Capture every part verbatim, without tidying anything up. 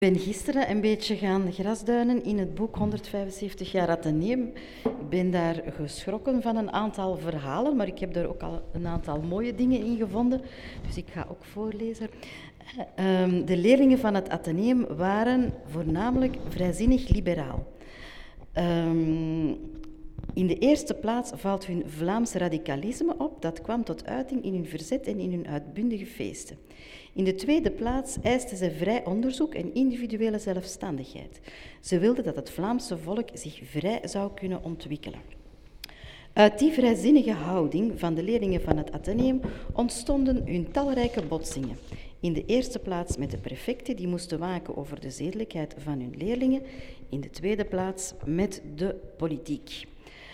Ik ben gisteren een beetje gaan grasduinen in het boek honderdvijfenzeventig jaar Atheneum. Ik ben daar geschrokken van een aantal verhalen, maar ik heb daar ook al een aantal mooie dingen in gevonden. Dus ik ga ook voorlezen. Um, de leerlingen van het Atheneum waren voornamelijk vrijzinnig liberaal. Um, in de eerste plaats valt hun Vlaams radicalisme op, dat kwam tot uiting in hun verzet en in hun uitbundige feesten. In de tweede plaats eisten ze vrij onderzoek en individuele zelfstandigheid. Ze wilden dat het Vlaamse volk zich vrij zou kunnen ontwikkelen. Uit die vrijzinnige houding van de leerlingen van het Atheneum ontstonden hun talrijke botsingen. In de eerste plaats met de prefecten, die moesten waken over de zedelijkheid van hun leerlingen. In de tweede plaats met de politiek.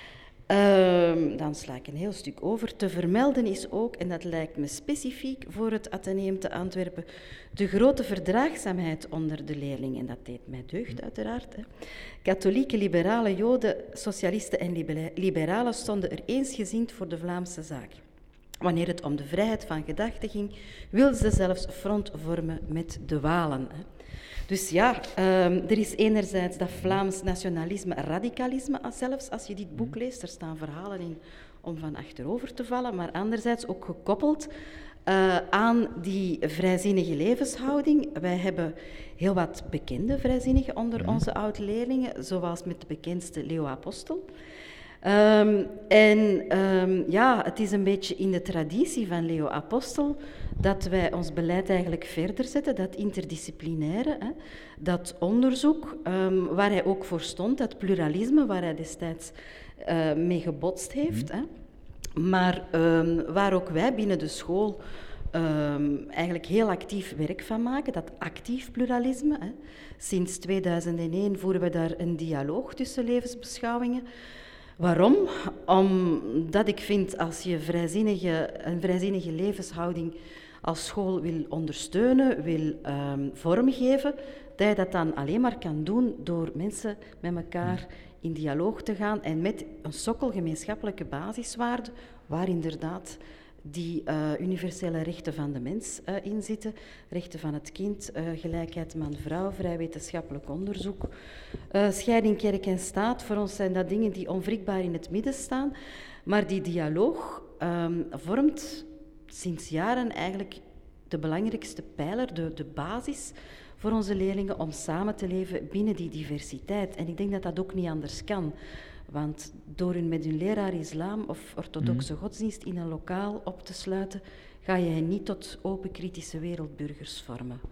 Uh, dan sla ik een heel stuk over. Te vermelden is ook, en dat lijkt me specifiek voor het Atheneum te Antwerpen, de grote verdraagzaamheid onder de leerlingen. En dat deed mij deugd, uiteraard. Hè. Katholieken, liberalen, Joden, socialisten en liberalen stonden er eensgezind voor de Vlaamse zaak. Wanneer het om de vrijheid van gedachten ging, wilden ze zelfs front vormen met de Walen. Hè. Dus ja, um, er is enerzijds dat Vlaams nationalisme, radicalisme, zelfs als je dit boek leest, er staan verhalen in om van achterover te vallen, maar anderzijds ook gekoppeld uh, aan die vrijzinnige levenshouding. Wij hebben heel wat bekende vrijzinnigen onder mm. onze oud-leerlingen, zoals met de bekendste Leo Apostel. Um, en um, ja, het is een beetje in de traditie van Leo Apostel dat wij ons beleid eigenlijk verder zetten, dat interdisciplinaire, hè, dat onderzoek, um, waar hij ook voor stond, dat pluralisme waar hij destijds uh, mee gebotst heeft, hè, maar um, waar ook wij binnen de school um, eigenlijk heel actief werk van maken, dat actief pluralisme. Hè. Sinds tweeduizend één voeren we daar een dialoog tussen levensbeschouwingen. Waarom? Omdat ik vind, als je vrijzinnige, een vrijzinnige levenshouding als school wil ondersteunen, wil um, vormgeven, dat je dat dan alleen maar kan doen door mensen met elkaar in dialoog te gaan en met een sokkel gemeenschappelijke basiswaarden, waar inderdaad die uh, universele rechten van de mens uh, in zitten, rechten van het kind, uh, gelijkheid man-vrouw, vrij wetenschappelijk onderzoek, uh, scheiding kerk en staat. Voor ons zijn dat dingen die onwrikbaar in het midden staan, maar die dialoog um, vormt sinds jaren eigenlijk de belangrijkste pijler, de, de basis voor onze leerlingen om samen te leven binnen die diversiteit. En ik denk dat dat ook niet anders kan. Want door hun met hun leraar islam of orthodoxe mm. godsdienst in een lokaal op te sluiten, ga je hen niet tot open kritische wereldburgers vormen.